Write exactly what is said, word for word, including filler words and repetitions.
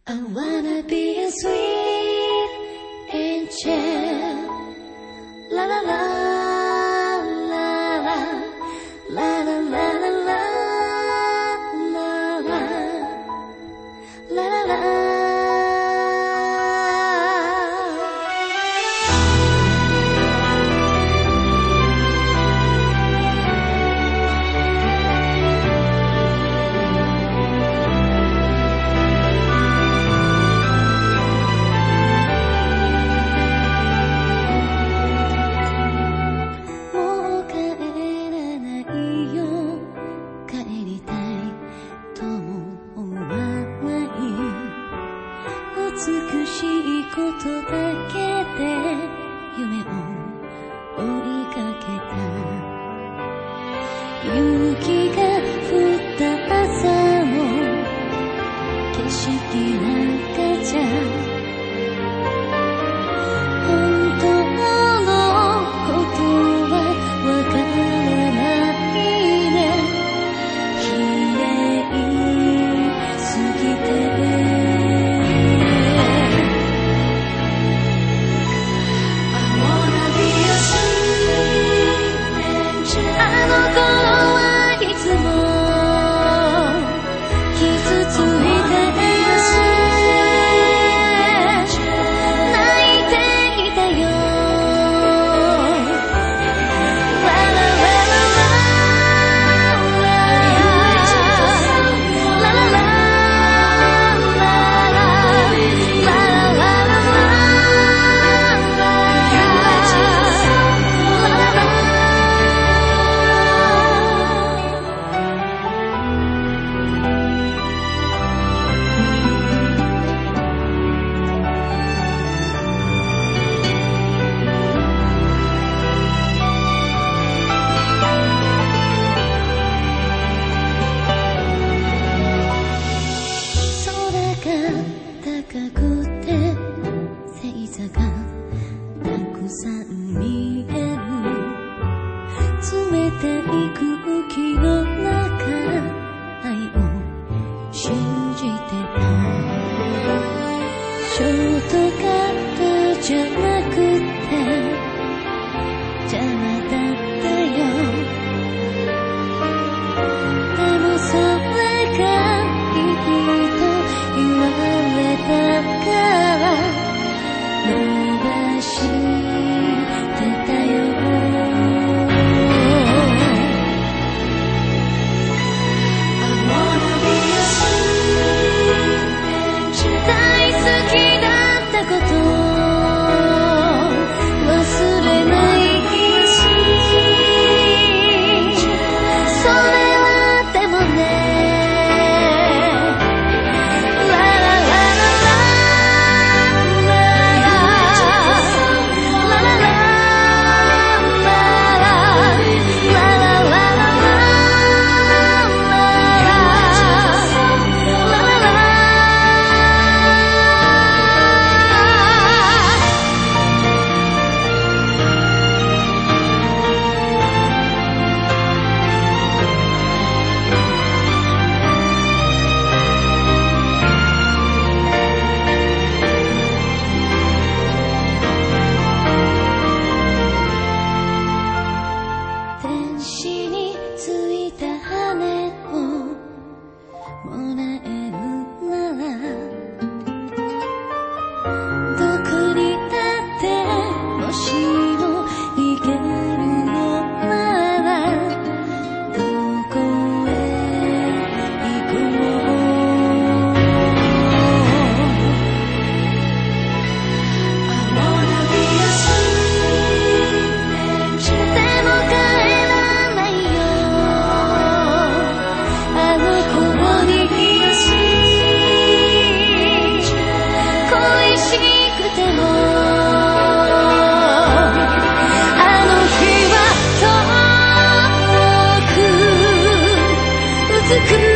I wanna be a sweet angel. La la la la la la la la la la la la la la.美しいことだけで夢を追いかけた。雪が降った朝の景色なんかじゃ本当のことはわからないね。綺麗すぎて高くて星座がたくさん見える。冷たい空気の中愛を信じてた。ショートカットじゃなくて邪魔だったよ。でもそれがいいと言われたから伸ばしてたよ。大好きだったこと忘れないし、それはでもねく